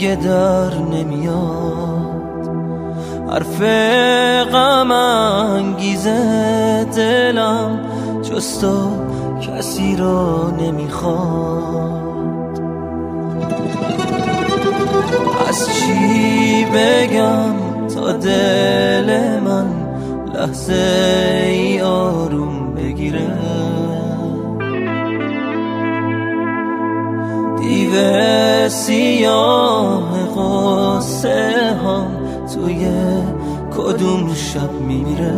دیگه در نمیاد، حرف غم انگیزه دلم جز تو کسی رو نمیخواد. از چی بگم تا دل من لحظه ای آروم بگیره، دیو سیاه غصه هم توی کدوم شب میمیره.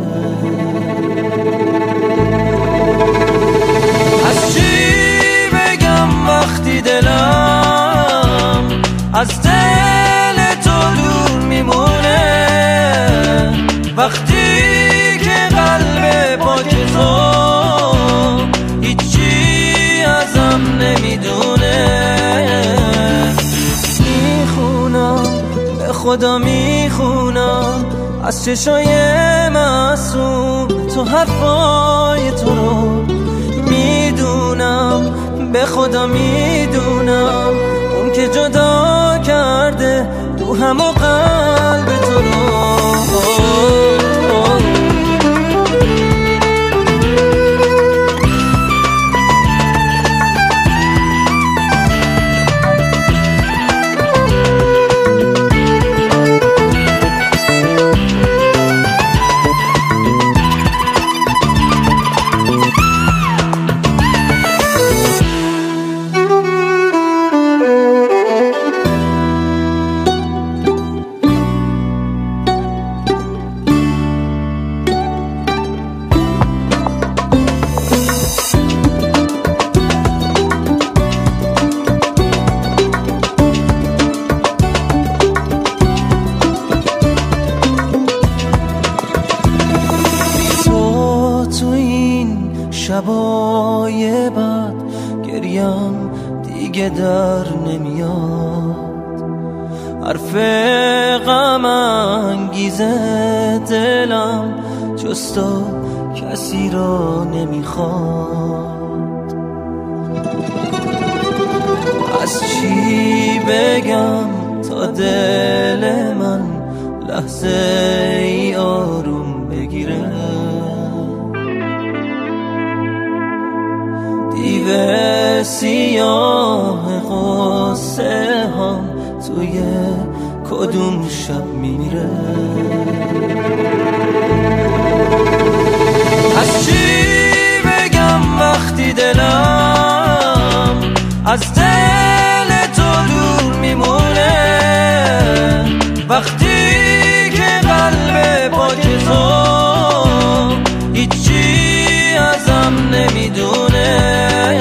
از چی بگم وقتی دلم از دل تو دور میمونه، وقتی که قلب پاک تو هیچی ازم نمیدونه. میخونم به خدا میخونم از چشای معصوم تو حرفای تو رو، میدونم به خدا میدونم اون که جدا کرده روحم و قلب تو رو. شبای بعد گریم دیگه در نمیاد، حرف غم انگیزه دلم جز تو کسی رو نمیخواد. از چی بگم تا دل من لحظه ای آروم بگیره، دیو سیاه غصه هم توی کدوم شب میمیره. از چی بگم وقتی دلم از دل تو دور میمونه، وقتی که قلب پاک تو هیچی ازم نمیدونه.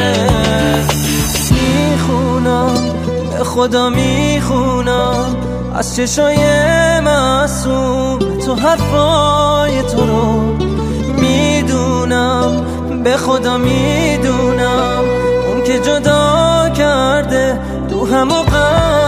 به خدا میخونم از چشای معصوم تو حرفای تو رو، میدونم به خدا میدونم اون که جدا کرده روحم و قلبم